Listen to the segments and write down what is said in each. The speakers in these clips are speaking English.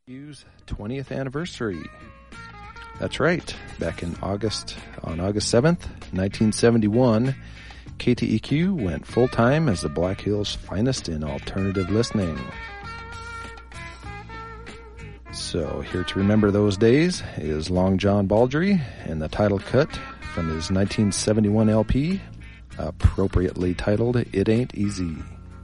Q's 20th anniversary. That's right. Back in August 7th, 1971, KTEQ went full-time as the Black Hills' finest in alternative listening. So here to remember those days is Long John Baldry and the title cut from his 1971 LP, appropriately titled It Ain't Easy.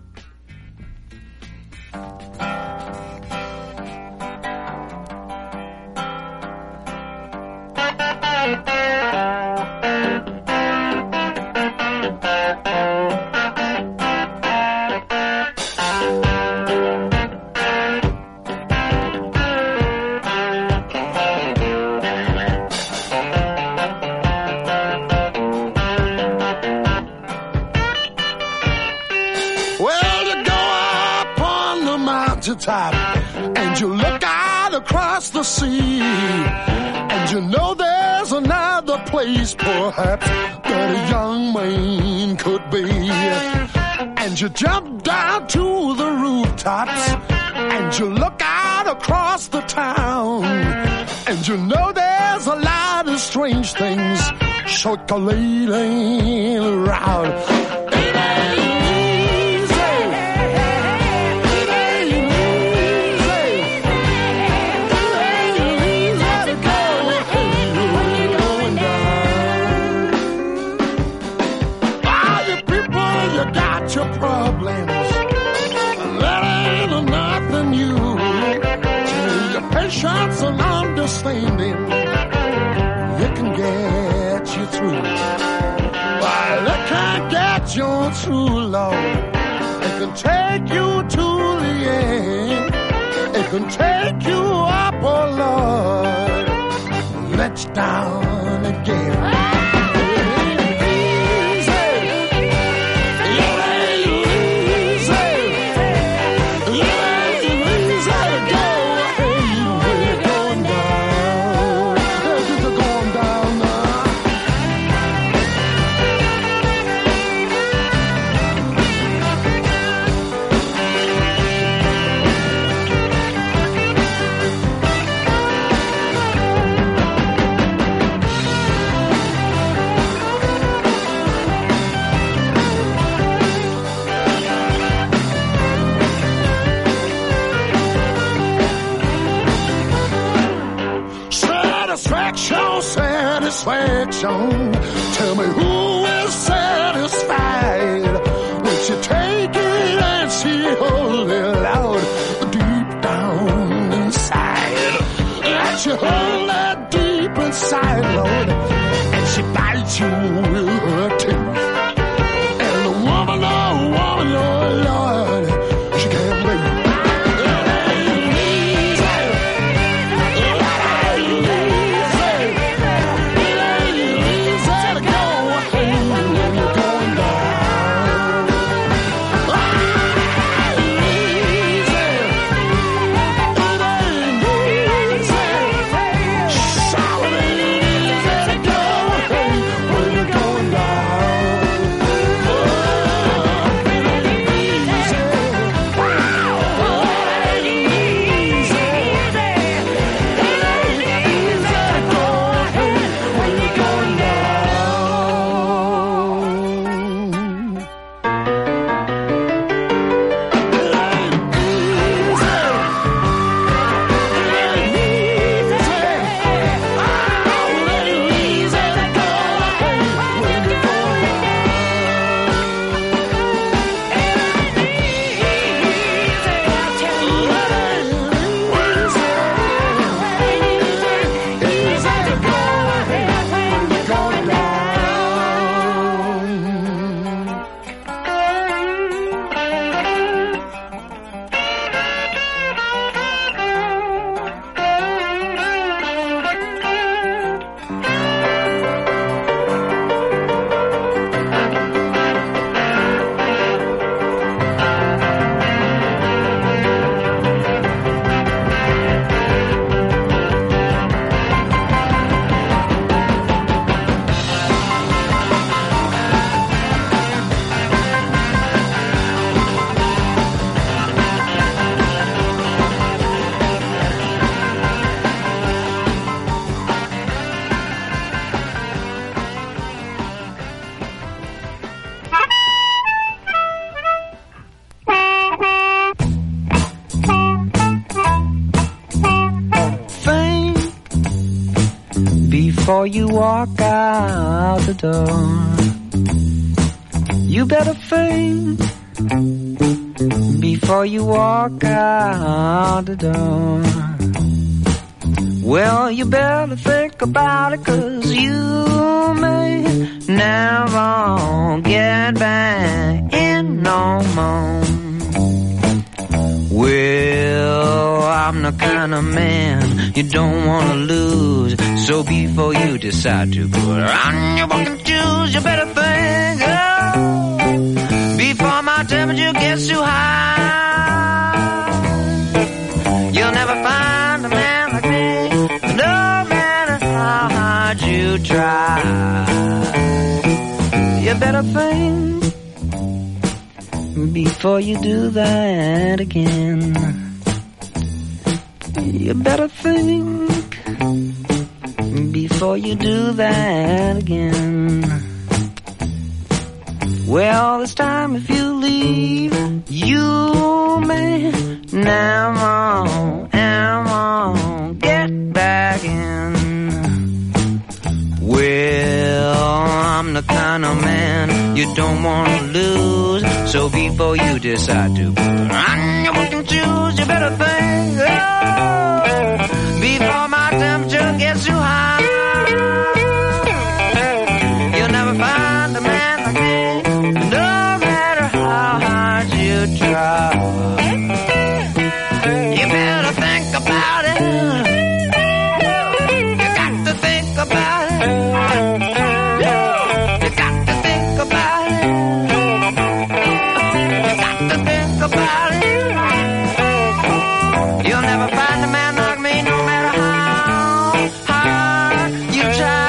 Top, and you look out across the sea, and you know there's another place perhaps that a young man could be. And you jump down to the rooftops, and you look out across the town, and you know there's a lot of strange things circulating around. Your problems, that ain't nothing new. Your patience and understanding, it can get you through. While it can't get you through, Lord, it can take you to the end. It can take you up, oh Lord, let's down again. Satisfaction. Tell me who is satisfied when she take it and she hold it loud deep down inside. And she hold that deep inside, Lord, and she bites you with her teeth. And the woman, oh Lord, she can't wait. Going down. before you walk out the door. You better think before you walk out the door. Well, you better think about it, 'cause you may never get back in no more. Well, I'm the kind of man you don't want to lose, so before you decide to put on your walking shoes, you better think, oh, before my temperature gets too high. You'll never find a man like me, no matter how hard you try. You better think before you do that again. You better think before you do that again. Well, this time if you leave, you may never, ever get back in. Well, I'm the kind of man you don't want to lose, so before you decide to put on your walking shoes, you better think, oh, before my temperature gets too high. You'll never find a man like me, no matter how hard you try. You better think about it. You got to think about it. You got to think about it. You got to think about it. You'll never find a man like me, no matter how hard you try.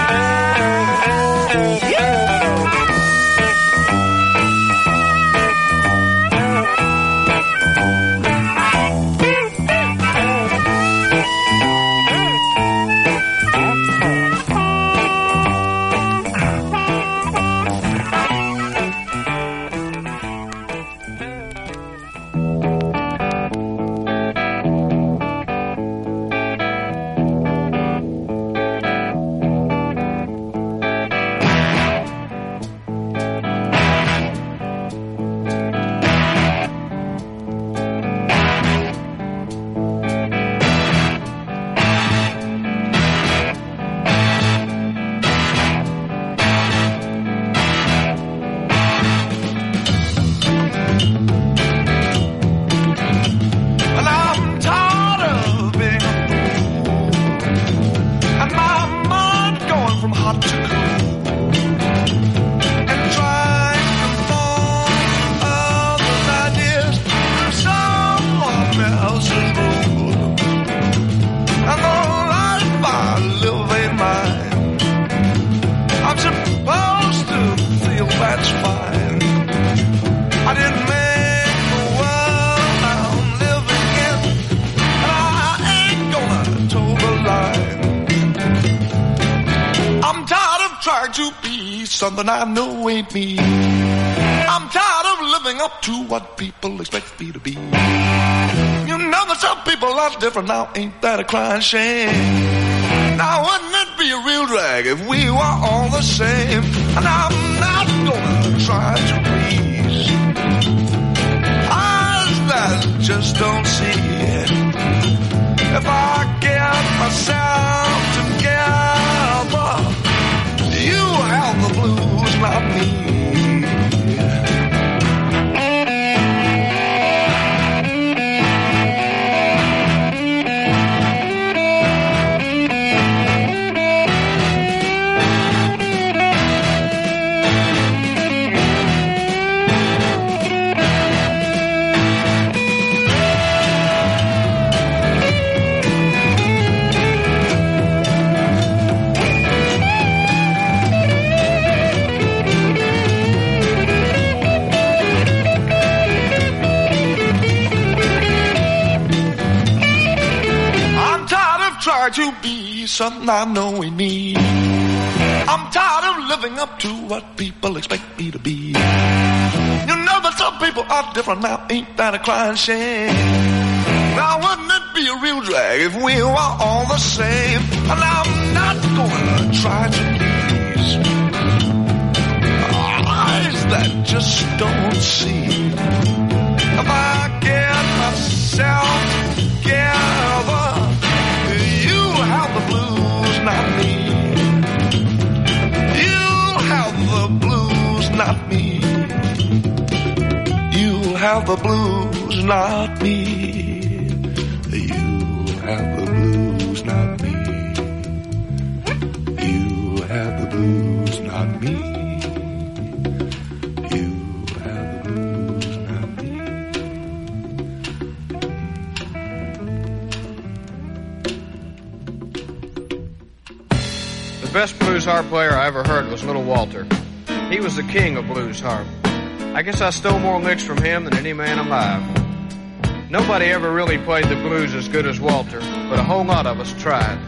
Something I know ain't me. I'm tired of living up to what people expect me to be. You know that some people are different now, ain't that a crying shame? Now wouldn't it be a real drag if we were all the same? And I'm not gonna try to please eyes that just don't see it. If I get myself together, you have the blues, not me. To be something I know we need. I'm tired of living up to what people expect me to be. You know that some people are different now, ain't that a crying shame? Now wouldn't it be a real drag like if we were all the same. And I'm not gonna try to please eyes that just don't see. If I get myself together, you have the blues, not me. You have the blues, not me. You have the blues, not me. You have the blues, not me. You have the blues, not me. You have the blues, not me. The best blues harp player I ever heard was Little Walter. He was the king of blues harp. I guess I stole more licks from him than any man alive. Nobody ever really played the blues as good as Walter, but a whole lot of us tried.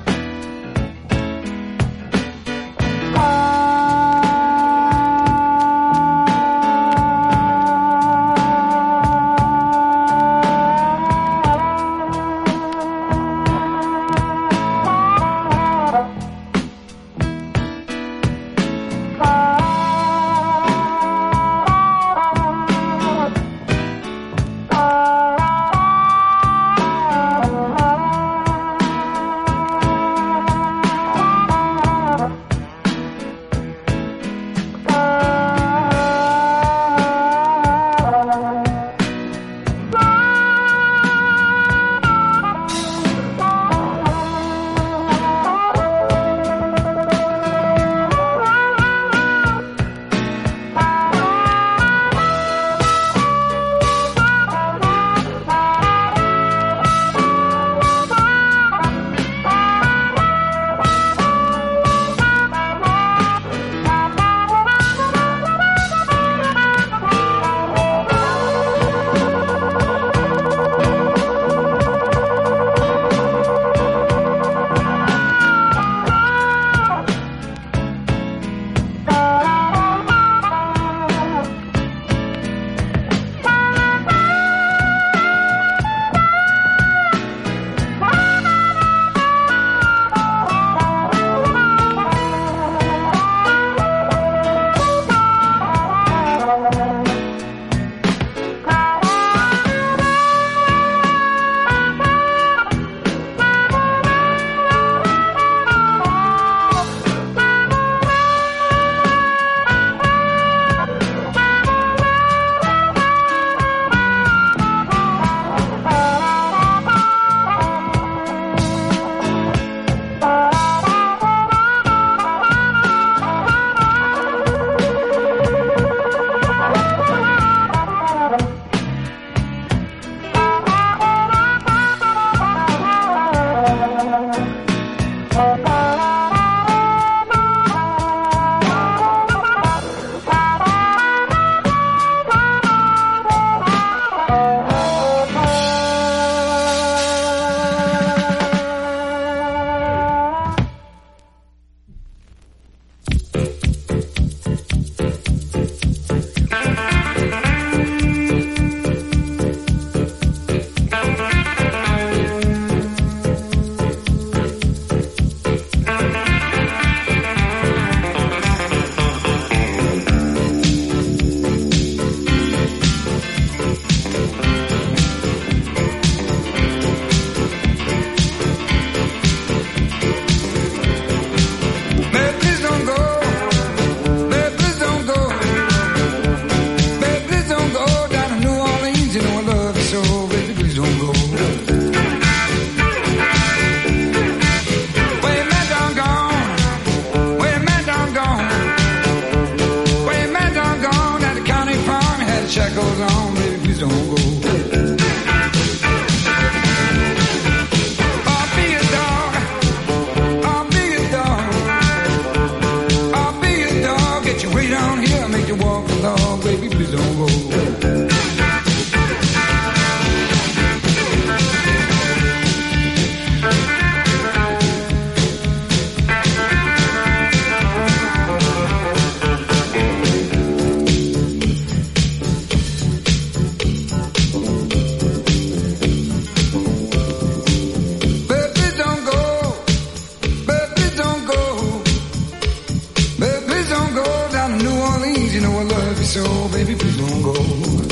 so, baby, please don't go.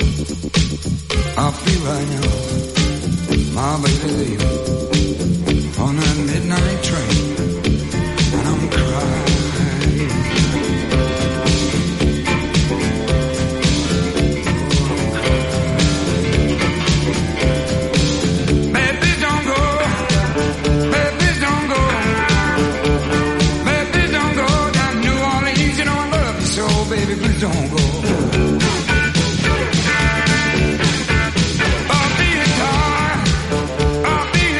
I feel right now, my baby leaving on that midnight train, and I'm crying. Baby, don't go. Baby, don't go. Baby, don't go down to New Orleans. You know I love you so, baby, please don't go. I'll be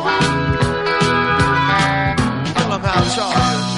Tell them how tall you is.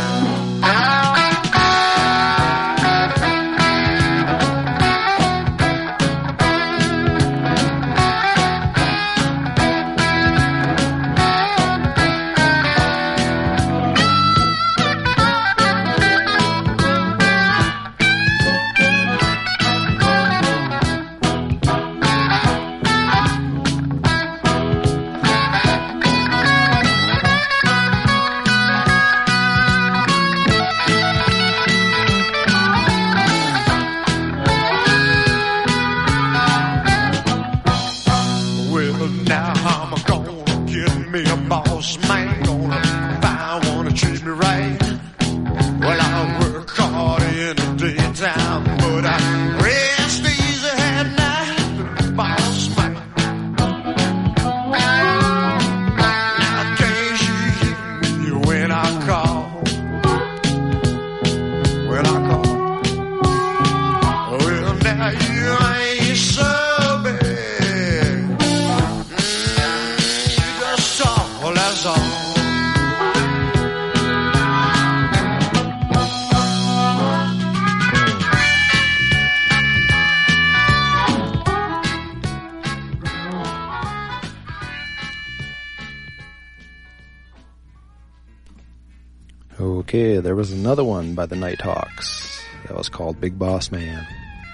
Okay, there was another one by the Nighthawks. That was called Big Boss Man.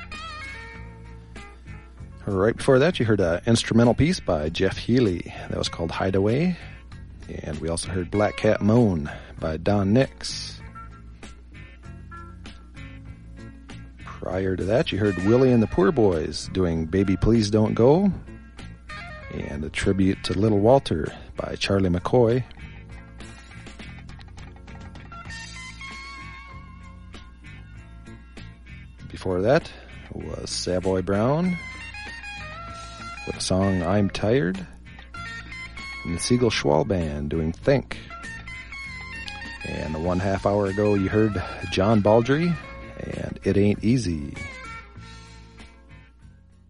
Right before that, you heard an instrumental piece by Jeff Healey. That was called Hideaway. And we also heard Black Cat Moan by Don Nix. Prior to that, you heard Willie and the Poor Boys doing Baby Please Don't Go. And a tribute to Little Walter by Charlie McCoy. Before that was Savoy Brown with a song I'm Tired, and the Siegel Schwall Band doing Think. And 1/2 hour ago you heard John Baldry and It Ain't Easy.